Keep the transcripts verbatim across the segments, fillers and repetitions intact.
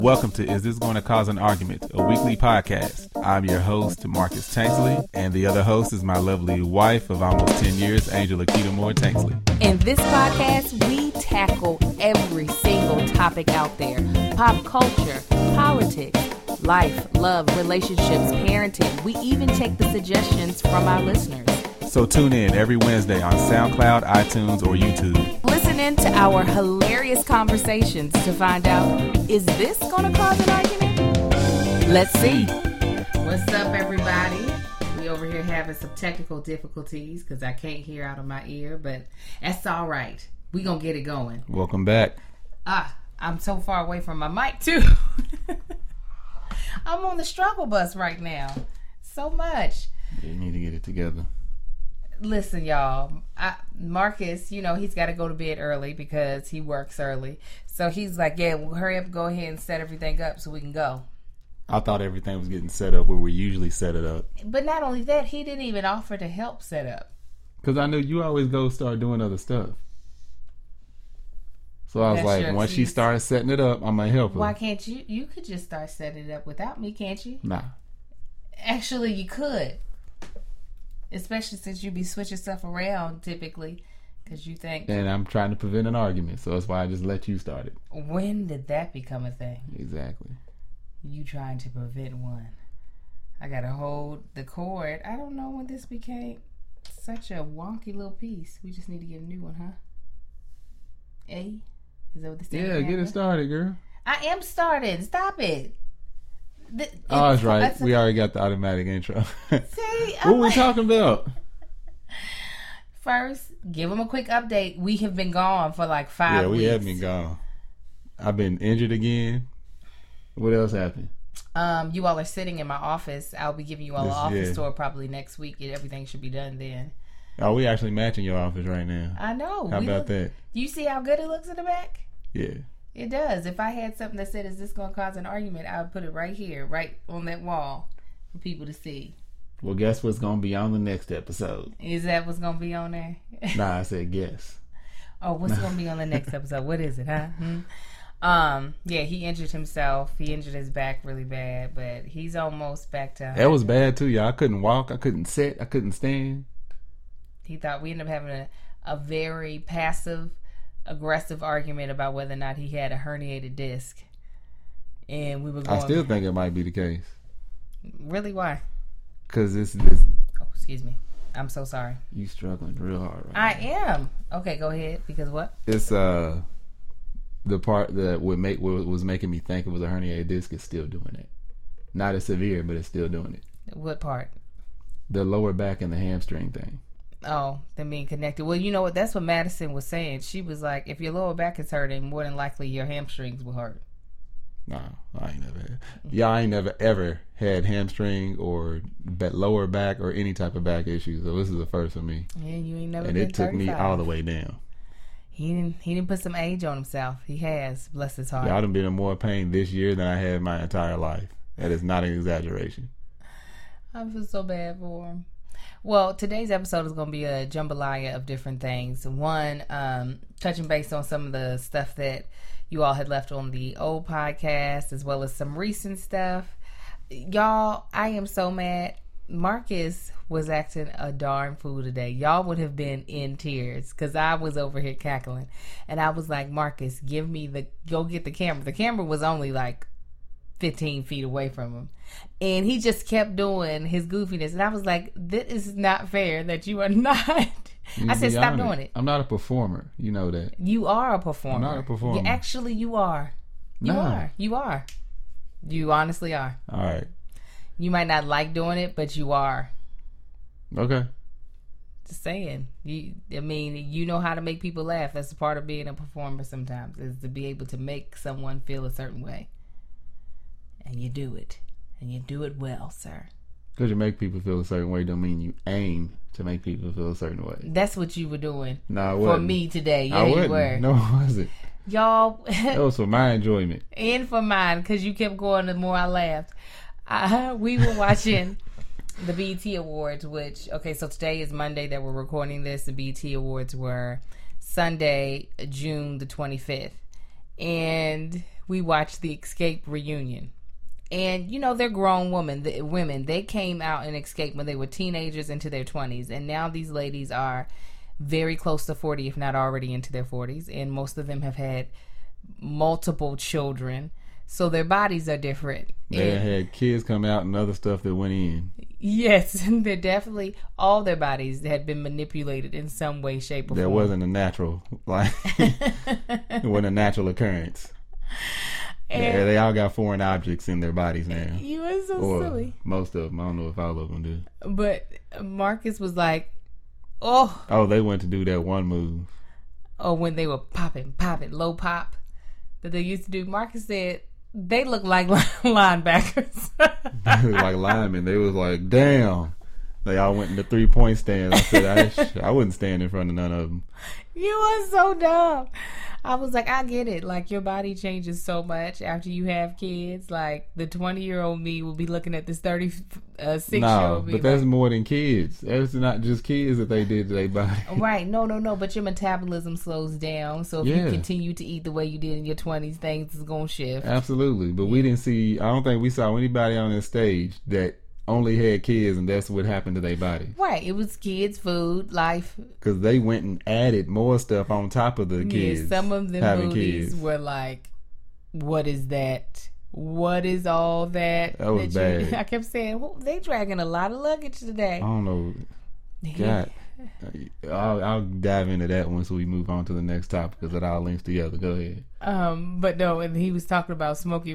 Welcome to Is This Going to Cause an Argument, a weekly podcast. I'm your host, Marcus Tanksley, and the other host is my lovely wife of almost ten years, Angela Keita Moore Tanksley. In this podcast, we tackle every single topic out there. Pop culture, politics, life, love, relationships, parenting. We even take the suggestions from our listeners. So tune in every Wednesday on SoundCloud, iTunes, or YouTube. Listen in to our hilarious conversations to find out, is this going to cause an argument? Let's see. What's up, everybody? We over here having some technical difficulties because I can't hear out of my ear, but that's all right. We going to get it going. Welcome back. Ah, I'm so far away from my mic, too. I'm on the struggle bus right now. So much. Yeah, you need to get it together. Listen, y'all, I, Marcus, you know, he's got to go to bed early because he works early. So he's like, yeah, well, hurry up, go ahead and set everything up so we can go. I thought everything was getting set up where we usually set it up. But not only that, he didn't even offer to help set up. Because I knew you always go start doing other stuff. So I was That's like, once she started setting it up, I might help her. Why can't you? You could just start setting it up without me, can't you? Nah. Actually, you could. Especially since you be switching stuff around typically, because you think. And I'm trying to prevent an argument, so that's why I just let you start it. When did that become a thing? Exactly. You trying to prevent one. I gotta hold the cord. I don't know when this became such a wonky little piece. We just need to get a new one, huh? A? Is that what the Yeah, get it started, girl. I am started. Stop it. The, oh, that's right. We already got the automatic intro. See? What are we talking about? First, give them a quick update. We have been gone for like five Yeah, we weeks. have been gone. I've been injured again. What else happened? Um, you all are sitting in my office. I'll be giving you all this, an office yeah. tour probably next week. Everything should be done then. Oh, we actually matching your office right now. I know. How we about look, that? Do you see how good it looks in the back? Yeah. It does. If I had something that said, is this going to cause an argument, I would put it right here, right on that wall for people to see. Well, guess what's going to be on the next episode? Is that what's going to be on there? Nah, I said guess. Oh, what's going to be on the next episode? What is it, huh? Hmm? Um, yeah, he injured himself. He injured his back really bad, but he's almost back to... That was bad, too, y'all. I couldn't walk. I couldn't sit. I couldn't stand. He thought we ended up having a, a very passive... aggressive argument about whether or not he had a herniated disc, and we were going, I still think it might be the case. Really? Why? Because this this oh excuse me, I'm so sorry. You struggling real hard right I now. am. Okay, go ahead. Because what? It's uh the part that would make what was making me think it was a herniated disc is still doing it. Not as severe, but it's still doing it. What part? The lower back and the hamstring thing. Oh, them being connected. Well, you know what? That's what Madison was saying. She was like, if your lower back is hurting, more than likely your hamstrings will hurt. No, I ain't never had. Y'all ain't never ever had hamstring or lower back or any type of back issues. So this is the first for me. Yeah, you ain't never and been it took thirty-five. me all the way down. He didn't. He didn't put some age on himself. He has. Bless his heart. Y'all done been in more pain this year than I had my entire life. That is not an exaggeration. I feel so bad for him. Well, today's episode is going to be a jambalaya of different things. One, um, touching base on some of the stuff that you all had left on the old podcast, as well as some recent stuff. Y'all, I am so mad. Marcus was acting a darn fool today. Y'all would have been in tears because I was over here cackling. And I was like, Marcus, give me the, go get the camera. The camera was only like fifteen feet away from him. And he just kept doing his goofiness. And I was like, this is not fair that you are not. I said, stop doing it. I'm not a performer. You know that. You are a performer. I'm not a performer. You, actually, you are. You no. are. You are. You honestly are. All right. You might not like doing it, but you are. Okay. Just saying. You, I mean, you know how to make people laugh. That's a part of being a performer sometimes, is to be able to make someone feel a certain way. And you do it. And you do it well, sir. Because you make people feel a certain way don't mean you aim to make people feel a certain way. That's what you were doing no, for me today. Yeah, I you wasn't. were. No, it wasn't. Y'all. That was for my enjoyment. And for mine, because you kept going the more I laughed. I, we were watching the B E T Awards, which, okay, so today is Monday that we're recording this. The B E T Awards were Sunday, June the twenty-fifth. And we watched the Escape reunion. And, you know, they're grown women. The, women. They came out in Escape when they were teenagers into their twenties. And now these ladies are very close to forty, if not already into their forties. And most of them have had multiple children. So their bodies are different. They and, had kids come out and other stuff that went in. Yes. They're definitely, all their bodies had been manipulated in some way, shape, or there form. There wasn't a natural, like, it wasn't a natural occurrence. And they all got foreign objects in their bodies now. You are so or silly. Most of them. I don't know if all of them do. But Marcus was like, oh. Oh, they went to do that one move. Oh, when they were popping, popping, low pop that they used to do. Marcus said they look like linebackers. They look like linemen. They was like, damn. They all went in the three-point stand. I said, I, I wouldn't stand in front of none of them. You are so dumb. I was like, I get it. Like, your body changes so much after you have kids. Like, the twenty-year-old me will be looking at this thirty-six-year-old no, me. but that's like, more than kids. That's not just kids that they did to their body. Right. No, no, no. But your metabolism slows down. So if yeah. you continue to eat the way you did in your twenties, things is going to shift. Absolutely. But yeah. we didn't see, I don't think we saw anybody on this stage that only had kids and that's what happened to their body. Right. It was kids, food, life. Because they went and added more stuff on top of the kids. Yeah, some of them movies kids. were like, what is that? What is all that? That was that bad. You, I kept saying, well, they dragging a lot of luggage today. I don't know. God. I'll, I'll dive into that once we move on to the next topic because it all links together. Go ahead. Um, But no, and he was talking about Smokey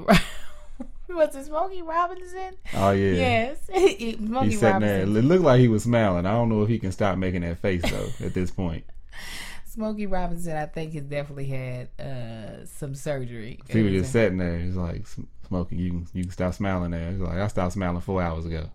Was it Smokey Robinson? Oh, yeah. Yes. Smokey He's sitting Robinson. there. It looked like he was smiling. I don't know if he can stop making that face, though, at this point. Smokey Robinson, I think, has definitely had uh, some surgery. He was just sitting there. He's like, Smokey, you can, you can stop smiling there. He's like, I stopped smiling four hours ago.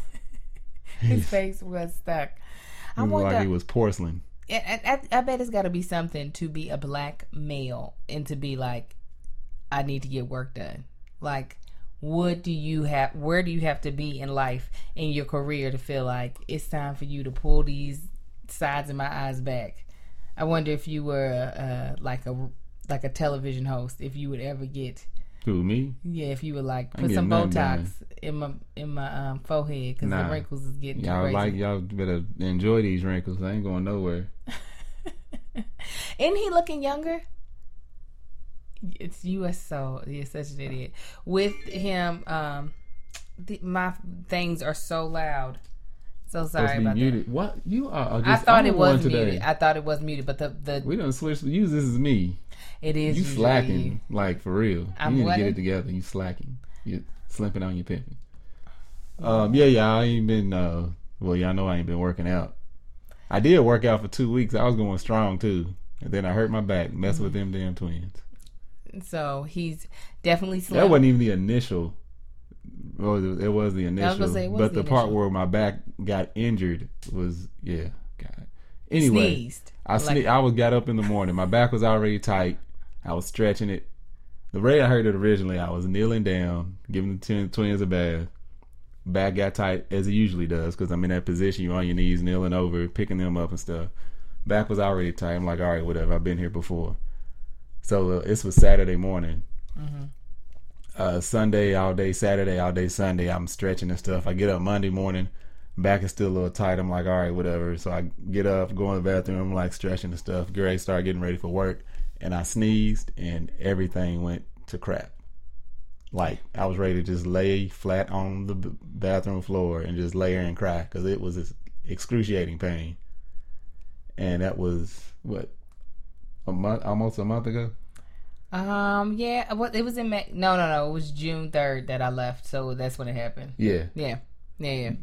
His face was stuck. It was like he was porcelain. I, I, I bet it's got to be something to be a black male and to be like, I need to get work done. Like, what do you have, where do you have to be in life, in your career, to feel like it's time for you to pull these sides of my eyes back? I wonder if you were uh, like a like a television host, if you would ever get. Who, me? Yeah, if you would like put some Botox in my in my um, forehead because nah. the wrinkles is getting y'all crazy. Like y'all better enjoy these wrinkles. I ain't going nowhere. Isn't he looking younger? It's you are so you're such an idiot. With him, um, the, my things are so loud. So sorry about muted. that. What you are? Just, I thought I'm it was today. muted. I thought it was muted, but the the we done switched. Use this is me. It is. You slacking like for real. I'm you need letting... to get it together. You slacking. You slipping on your pimping. Um. Yeah. Yeah. I ain't been. Uh. Well, y'all know I ain't been working out. I did work out for two weeks. I was going strong too, and then I hurt my back. Messing mm-hmm. with them damn twins. So he's definitely slim. That wasn't even the initial. Well, it was the initial, was say, but the, the part where my back got injured was yeah. God. Anyway, sneezed. I sne- like, I was got up in the morning. My back was already tight. I was stretching it. The way I heard it originally, I was kneeling down, giving the twin, twins a bath. Back got tight as it usually does because I'm in that position. You're on your knees, kneeling over, picking them up and stuff. Back was already tight. I'm like, all right, whatever. I've been here before. So uh, this was Saturday morning. Mm-hmm. Uh, Sunday all day, Saturday all day, Sunday. I'm stretching and stuff. I get up Monday morning, back is still a little tight. I'm like, all right, whatever. So I get up, go in the bathroom. I'm like stretching and stuff. Get ready, start getting ready for work, and I sneezed, and everything went to crap. Like I was ready to just lay flat on the b- bathroom floor and just lay there and cry because it was excruciating pain. And that was what a month, almost a month ago. Um. Yeah. What it was in May. No. No. No. It was June third that I left. So that's when it happened. Yeah. Yeah. Yeah. Yeah.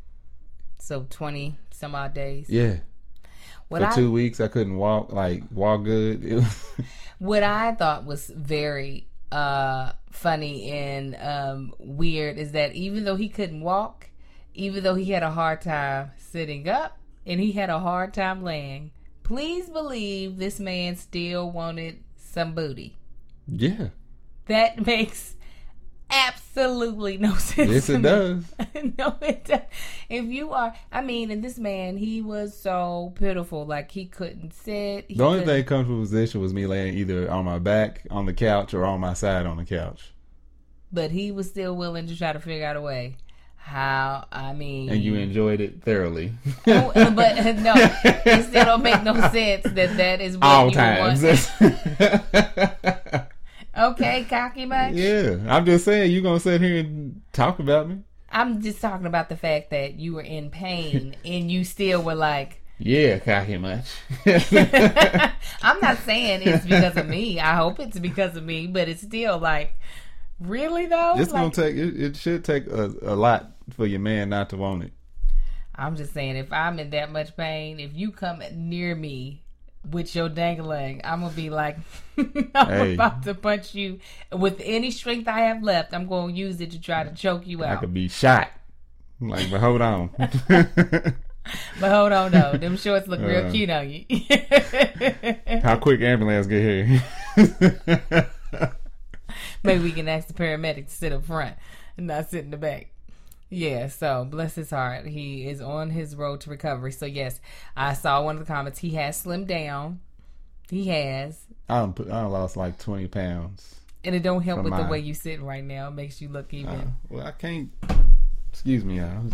So twenty some odd days. Yeah. What For I, two weeks, I couldn't walk. Like walk good. It was what I thought was very uh funny and um weird is that even though he couldn't walk, even though he had a hard time sitting up and he had a hard time laying, please believe this man still wanted some booty. Yeah. That makes absolutely no sense. Yes, to it me. does. No, it does. If you are, I mean, and this man, he was so pitiful. Like, he couldn't sit. He The only couldn't- thing comfortable position was me laying either on my back on the couch or on my side on the couch. But he was still willing to try to figure out a way. How, I mean... And you enjoyed it thoroughly. Oh, but no, it still don't make no sense that that is what All you times. want. Okay, cocky much? Yeah, I'm just saying, you gonna sit here and talk about me? I'm just talking about the fact that you were in pain and you still were like... Yeah, cocky much. I'm not saying it's because of me. I hope it's because of me, but it's still like... Really though? It's like, gonna take. It, it should take a, a lot for your man not to want it. I'm just saying, if I'm in that much pain, if you come near me with your dangling, I'm gonna be like, I'm Hey. about to punch you with any strength I have left. I'm gonna use it to try to choke you I out. could be shot. I'm like, but hold on. But hold on though, them shorts look real Uh. cute on you. How quick ambulance get here? Maybe we can ask the paramedics to sit up front and not sit in the back. Yeah, so bless his heart. He is on his road to recovery. So yes, I saw one of the comments. He has slimmed down. He has. I done put, I done lost like twenty pounds. And it don't help From with the my- way you sitting right now. It makes you look even. Uh, well, I can't. Excuse me, y'all.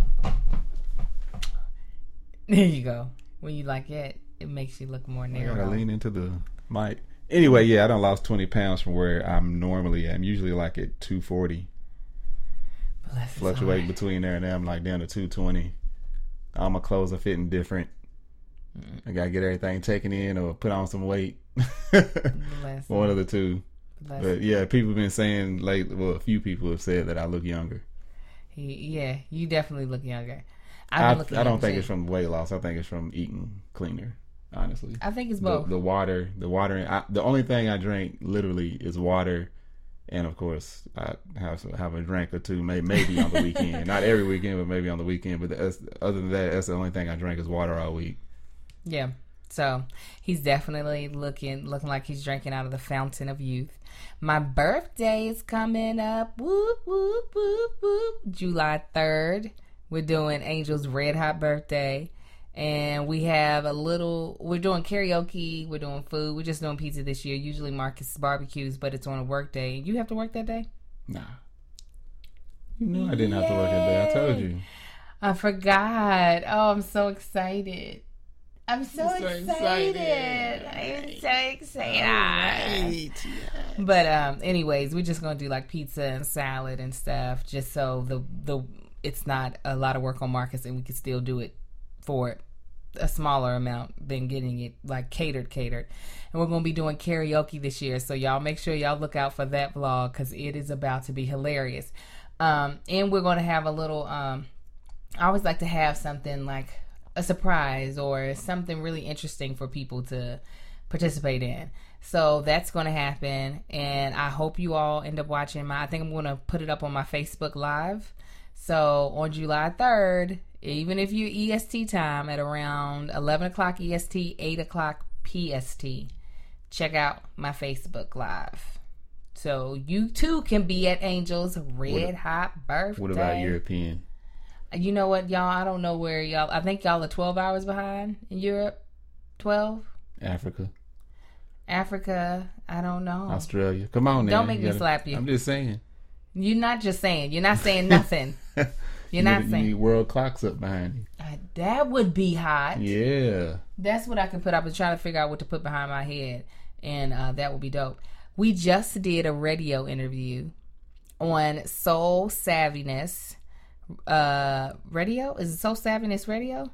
There you go. When you like it, it makes you look more I narrow. gotta lean into the mic. Anyway, yeah, I done lost twenty pounds from where I'm normally. I'm usually like at two forty. Bless his Fluctuate heart. between there and there. I'm like down to two twenty. All my clothes are fitting different. I gotta get everything taken in or put on some weight. Bless One him. of the two. Bless But him. yeah, people have been saying late. Well, a few people have said that I look younger. He, yeah, you definitely look younger. I've I, been looking I don't younger, think too. it's from weight loss. I think it's from eating cleaner. Honestly, I think it's the, both. the water, the water. I, the only thing I drink literally is water, and of course I have have a drink or two, maybe maybe on the weekend. Not every weekend, but maybe on the weekend. But that's, other than that, that's the only thing I drink is water all week. Yeah. So he's definitely looking looking like he's drinking out of the fountain of youth. My birthday is coming up. Whoop, whoop, whoop, whoop. July third. We're doing Angel's red hot birthday. And we have a little, we're doing karaoke, we're doing food, we're just doing pizza this year. Usually Marcus barbecues, but it's on a work day. You have to work that day? Nah, you knew I didn't have to work that day. I told you. I forgot. Oh, I'm so excited. I'm so, I'm so excited. excited. I'm so excited. But um, anyways, we're just gonna do like pizza and salad and stuff, just so the the it's not a lot of work on Marcus, and we can still do it for a smaller amount than getting it like catered catered. And we're gonna be doing karaoke this year, so y'all make sure y'all look out for that vlog because it is about to be hilarious. Um, and we're gonna have a little. Um, I always like to have something like a surprise or something really interesting for people to participate in. So that's going to happen, and I hope you all end up watching my, I think I'm going to put it up on my Facebook Live. So on July third, even if you're E S T time at around eleven o'clock E S T, eight o'clock P S T, check out my Facebook Live. So you too can be at Angel's red What- hot birthday. What about European? You know what, y'all? I don't know where y'all. I think y'all are twelve hours behind in Europe. twelve. Africa, Africa. I don't know. Australia. Come on, now. Don't make You me gotta- slap you. I'm just saying. You're not just saying. You're not saying nothing. You're you not need, saying. You need world clocks up behind you. Uh, that would be hot. Yeah. That's what I can put up. I was trying to figure out what to put behind my head, and uh, that would be dope. We just did a radio interview on Soul Savviness uh, Radio. Is it Soul Savviness Radio?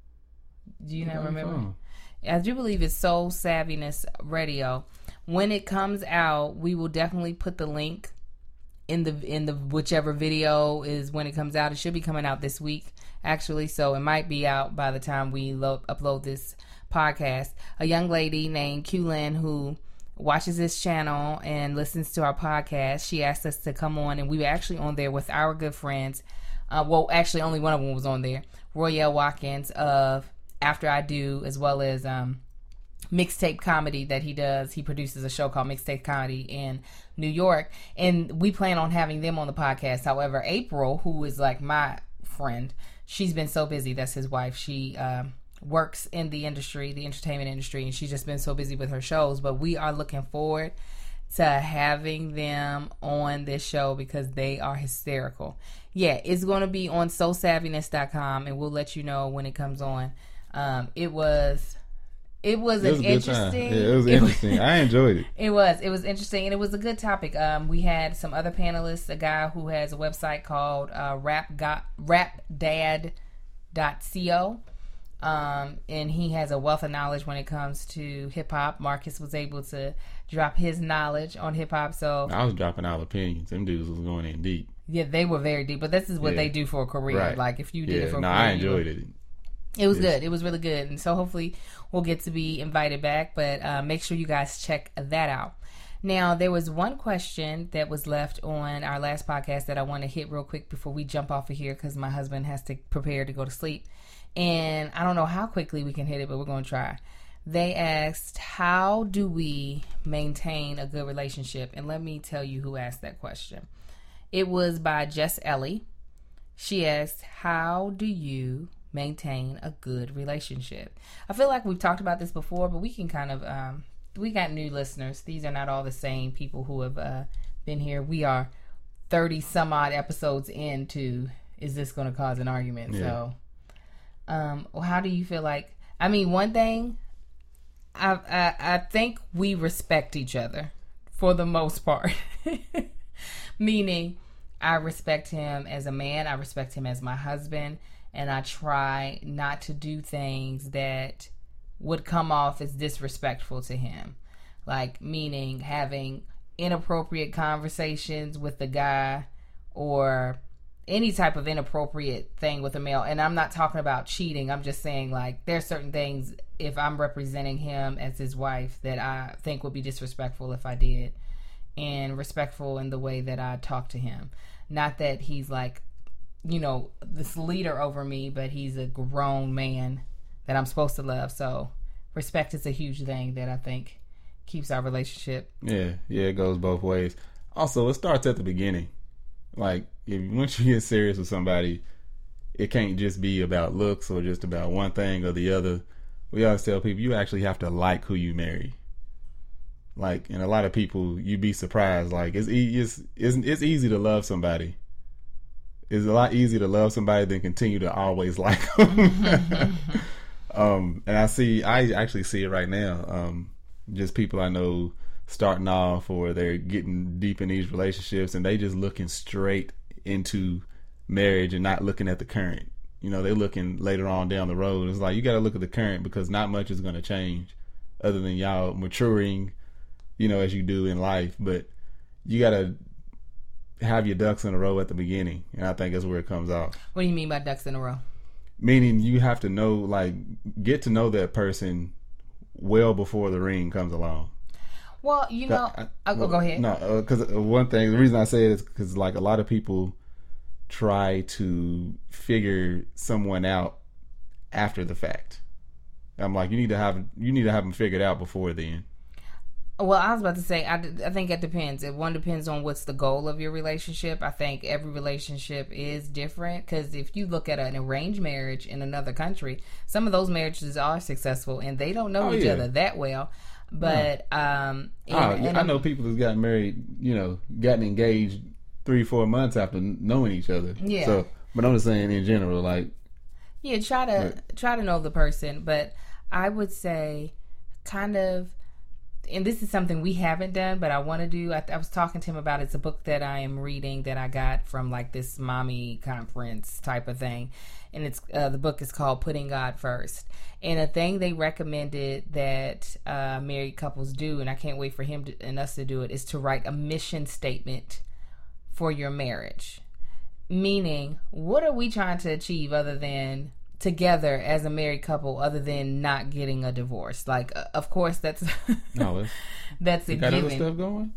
Do you not remember? Oh. I do believe it's Soul Savviness Radio. When it comes out, we will definitely put the link in the in the whichever video is when it comes out. It should be coming out this week, actually, so it might be out by the time we lo- upload this podcast. A young lady named Q-Lin who watches this channel and listens to our podcast, she asked us to come on, and we were actually on there with our good friends. Uh, well, actually, only one of them was on there. Royale Watkins of After I Do, as well as um, mixtape comedy that he does. He produces a show called Mixtape Comedy in New York, and we plan on having them on the podcast. However, April, who is like my friend, she's been so busy. That's his wife. She um, works in the industry, the entertainment industry, and she's just been so busy with her shows. But we are looking forward to having them on this show because they are hysterical. Yeah, it's going to be on soul savviness dot com, and we'll let you know when it comes on. Um, it was... It was, it was an interesting. Yeah, it was interesting. It was, I enjoyed it. It was. It was interesting, and it was a good topic. Um, we had some other panelists. A guy who has a website called uh, rap got, rap dad dot co, um, and he has a wealth of knowledge when it comes to hip hop. Marcus was able to drop his knowledge on hip hop. So I was dropping out opinions. Them dudes was going in deep. Yeah, they were very deep. But this is what yeah. they do for a career. Right. Like if you did yeah. it for a no, career, I enjoyed it. It was good. It was really good. And so hopefully we'll get to be invited back. But uh, make sure you guys check that out. Now, there was one question that was left on our last podcast that I want to hit real quick before we jump off of here because my husband has to prepare to go to sleep. And I don't know how quickly we can hit it, but we're going to try. They asked, how do we maintain a good relationship? And let me tell you who asked that question. It was by Jess Ellie. She asked, how do you maintain a good relationship? I feel like we've talked about this before, but we can kind of um we got new listeners. These are not all the same people who have uh been here. We are thirty some odd episodes into Is This Going to Cause an Argument? Yeah. So um well, how do you feel like, I mean, one thing, I, I I think we respect each other for the most part. Meaning I respect him as a man, I respect him as my husband, and I try not to do things that would come off as disrespectful to him. Like, meaning having inappropriate conversations with the guy or any type of inappropriate thing with a male. And I'm not talking about cheating. I'm just saying, like, there's certain things, if I'm representing him as his wife, that I think would be disrespectful if I did. And respectful in the way that I talk to him. Not that he's like, you know, this leader over me, but he's a grown man that I'm supposed to love. So respect is a huge thing that I think keeps our relationship. Yeah, yeah, it goes both ways. Also, it starts at the beginning. Like, if once you get serious with somebody, it can't just be about looks or just about one thing or the other. We always tell people you actually have to like who you marry. Like, and a lot of people, you'd be surprised. Like, it's it's it's, it's easy to love somebody. It's a lot easier to love somebody than continue to always like them. um, and I see, I actually see it right now. Um, just people I know starting off or they're getting deep in these relationships and they just looking straight into marriage and not looking at the current. You know, they're looking later on down the road. It's like, you got to look at the current because not much is going to change other than y'all maturing, you know, as you do in life. But you got to have your ducks in a row at the beginning, and I think that's where it comes out. What do you mean by ducks in a row? Meaning you have to know, like, get to know that person well before the ring comes along. Well, you know, I, I'll well, go ahead. No, because uh, one thing, the reason I say it is because, like, a lot of people try to figure someone out after the fact. I'm like, you need to have you need to have them figured out before then. Well, I was about to say, I, I think it depends. It one depends on what's the goal of your relationship. I think every relationship is different because if you look at an arranged marriage in another country, some of those marriages are successful and they don't know oh, each yeah. other that well. But no. um, in, oh, in I know people who've gotten married, you know, gotten engaged three, four months after knowing each other. Yeah. So, but I'm just saying in general, like, yeah, try to but, try to know the person. But I would say, kind of. And this is something we haven't done, but I want to do. I, I was talking to him about it. It's a book that I am reading that I got from like this mommy conference type of thing. And it's uh, the book is called Putting God First. And a thing they recommended that uh, married couples do, and I can't wait for him to, and us to do it, is to write a mission statement for your marriage. Meaning, what are we trying to achieve other than together as a married couple, other than not getting a divorce? Like, uh, of course, that's no, that's a got given. Other stuff going.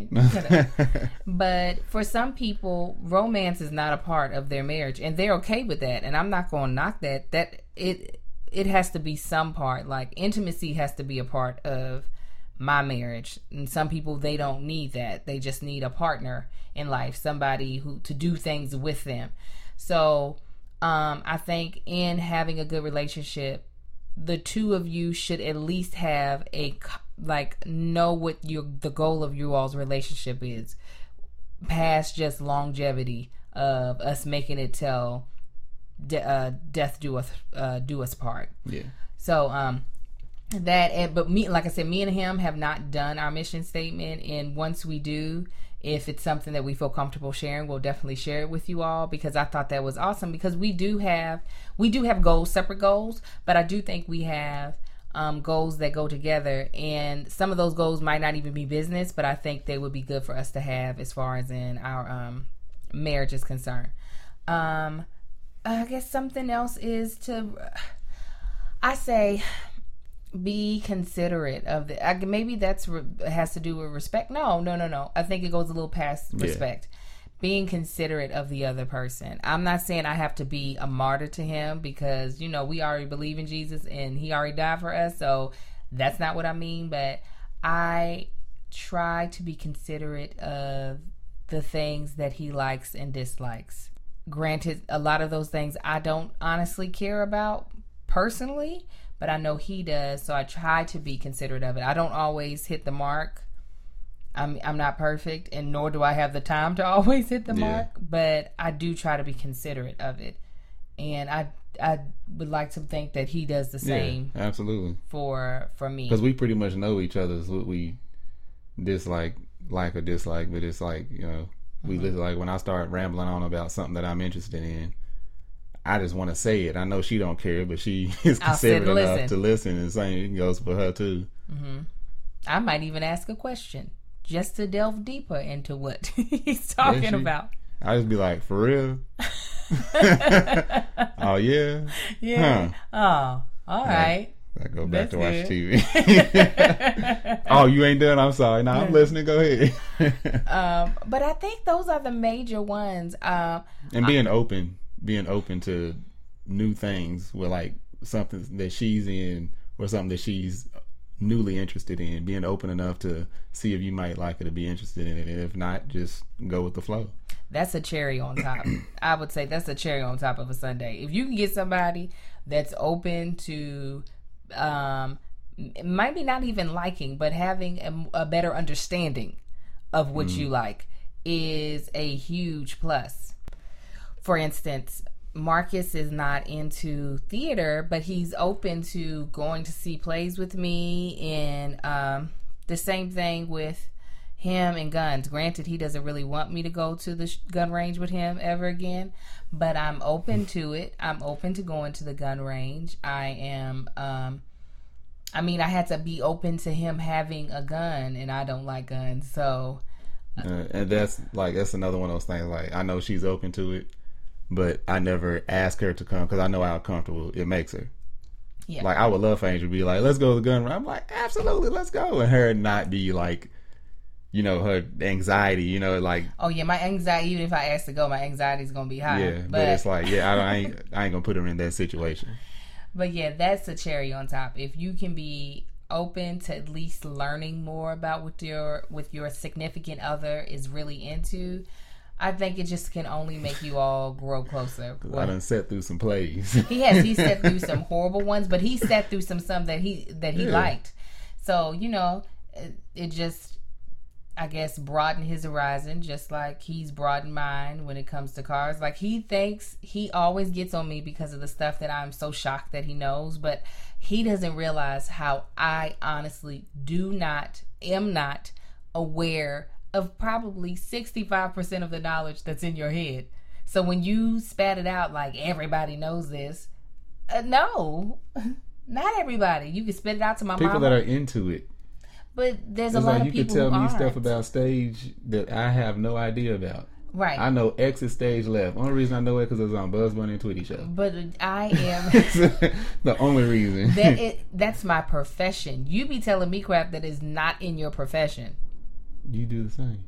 But for some people, romance is not a part of their marriage, and they're okay with that. And I'm not going to knock that. That it it has to be some part. Like intimacy has to be a part of my marriage. And some people, they don't need that. They just need a partner in life, somebody who to do things with them. So um, I think in having a good relationship, the two of you should at least have a like know what your the goal of you all's relationship is, past just longevity of us making it till de- uh, death do us uh, do us part. Yeah. So um that and but me like I said, me and him have not done our mission statement, and once we do, if it's something that we feel comfortable sharing, we'll definitely share it with you all, because I thought that was awesome, because we do have we do have goals, separate goals, but I do think we have um, goals that go together, and some of those goals might not even be business, but I think they would be good for us to have as far as in our um, marriage is concerned. Um, I guess something else is to, I say, be considerate of the. I, maybe that's re, has to do with respect. No, no, no, no. I think it goes a little past yeah. respect. Being considerate of the other person. I'm not saying I have to be a martyr to him, because you know we already believe in Jesus and he already died for us. So that's not what I mean. But I try to be considerate of the things that he likes and dislikes. Granted, a lot of those things I don't honestly care about personally, but I know he does, so I try to be considerate of it. I don't always hit the mark. I'm I'm not perfect, and nor do I have the time to always hit the yeah. mark, but I do try to be considerate of it. And I I would like to think that he does the same. Yeah, absolutely. For for me. Because we pretty much know each other's what we dislike, like or dislike, but it's like, you know, we mm-hmm. like when I start rambling on about something that I'm interested in, I just want to say it. I know she don't care, but she is considerate enough listen. to listen, and same goes for her too. Mm-hmm. I might even ask a question just to delve deeper into what he's talking yeah, she, about. I just be like, for real? Oh yeah, yeah. Huh. Oh, all right. I, I go back That's to watch good. T V. Oh, you ain't done? I'm sorry. No, I'm listening. Go ahead. um, but I think those are the major ones. Um, and being I, open. being open to new things, with like something that she's in or something that she's newly interested in, being open enough to see if you might like her to be interested in it, and if not, just go with the flow. That's a cherry on top. I would say that's a cherry on top of a sundae. If you can get somebody that's open to um maybe not even liking, but having a, a better understanding of what mm. you like, is a huge plus. For instance, Marcus is not into theater, but he's open to going to see plays with me, and um, the same thing with him and guns. Granted, he doesn't really want me to go to the sh- gun range with him ever again, but I'm open to it. I'm open to going to the gun range. I am, um, I mean, I had to be open to him having a gun, and I don't like guns, so. Uh, and that's like, that's another one of those things, like, I know she's open to it, but I never ask her to come because I know how comfortable it makes her. Yeah. Like, I would love for Angel to be like, let's go to the gun range. I'm like, absolutely, let's go. And her not be like, you know, her anxiety, you know, like. Oh, yeah, my anxiety, even if I ask to go, my anxiety is going to be high. Yeah, but, but it's like, yeah, I, I ain't, I ain't going to put her in that situation. But yeah, that's the cherry on top. If you can be open to at least learning more about what your, with your significant other is really into, I think it just can only make you all grow closer. Well, I done sat through some plays. He has. He sat through some horrible ones, but he sat through some some that he that he yeah. liked. So, you know, it, it just, I guess, broadened his horizon, just like he's broadened mine when it comes to cars. Like, he thinks, he always gets on me because of the stuff that I'm so shocked that he knows, but he doesn't realize how I honestly do not, am not aware of probably sixty-five percent of the knowledge that's in your head. So when you spat it out like everybody knows this, uh, no, not everybody. You can spit it out to my people mama. that are into it. But there's it's a lot like of you people could tell who me aren't. stuff about stage that I have no idea about. Right. I know exit stage left. Only reason I know it because it was on Buzz Bunny and Tweety Show. But I am the only reason. that it, that's my profession. You be telling me crap that is not in your profession. You do the same.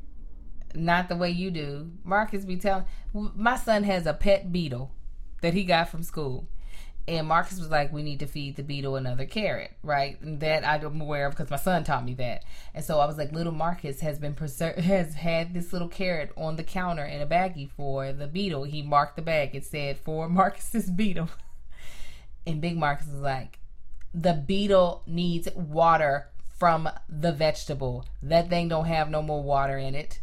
Not the way you do. Marcus be telling. My son has a pet beetle that he got from school, And Marcus was like, we need to feed the beetle another carrot, right? And that I'm aware of because my son taught me that. And so I was like, little Marcus has been preser- has had this little carrot on the counter in a baggie for the beetle. He marked the bag. It said, for Marcus's beetle. And Big Marcus was like, the beetle needs water from the vegetable. That thing don't have no more water in it.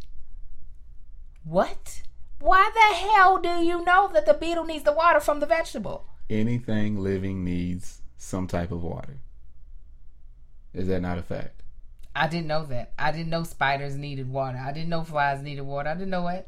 What? Why the hell do you know that the beetle needs the water from the vegetable? Anything living needs some type of water. Is that not a fact? I didn't know that. I didn't know spiders needed water. I didn't know flies needed water. I didn't know what.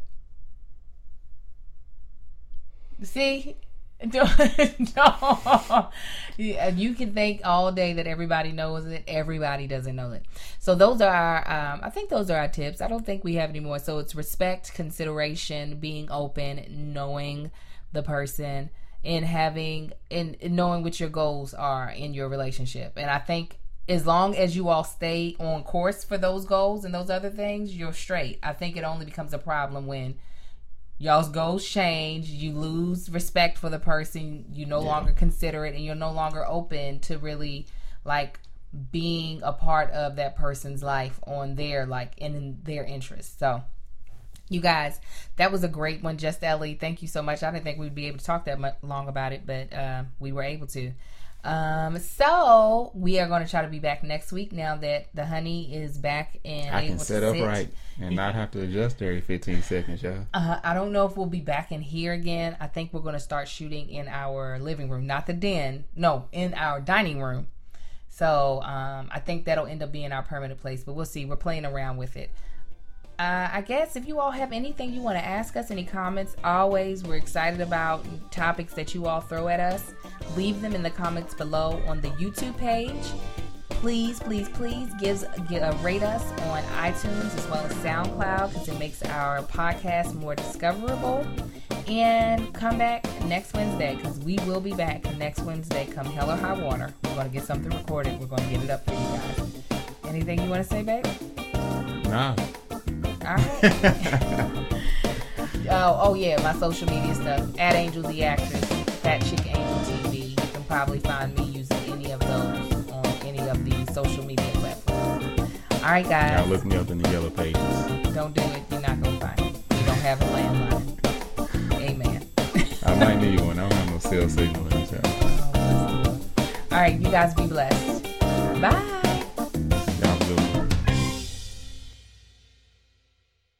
See? Don't, don't. You can think all day that everybody knows it. Everybody doesn't know it. So those are our, um, I think those are our tips. I don't think we have any more. So it's respect, consideration, being open, knowing the person, and having, and knowing what your goals are in your relationship. And I think as long as you all stay on course for those goals and those other things, you're straight. I think it only becomes a problem when y'all's goals change, you lose respect for the person, you no yeah. longer consider it, and you're no longer open to really like being a part of that person's life on their like in their interest. So you guys, that was a great one. Just Ellie, thank you so much. I didn't think we'd be able to talk that much long about it, but uh, we were able to. Um, so we are going to try to be back next week now that the honey is back and I able can to sit sit upright and not have to adjust every fifteen seconds, y'all. Uh, I don't know if we'll be back in here again. I think we're going to start shooting in our living room, not the den. No, in our dining room. So um, I think that'll end up being our permanent place, but we'll see. We're playing around with it. Uh, I guess if you all have anything you want to ask us, any comments, always, we're excited about topics that you all throw at us. Leave them in the comments below on the YouTube page. Please, please, please give, give, uh, rate us on iTunes as well as SoundCloud because it makes our podcast more discoverable. And come back next Wednesday because we will be back next Wednesday. Come hell or high water. We're going to get something recorded. We're going to get it up for you guys. Anything you want to say, babe? Nah. All right. oh, oh yeah, my social media stuff. At Angel the Actress, Fat Chick Angel T V. You can probably find me using any of those on any of the social media platforms. All right, guys. Now look me up in the yellow pages. Don't do it. You're not gonna find it. You don't have a landline. Amen. I might need one. I don't have no cell signal in this house. All right, you guys be blessed. Bye.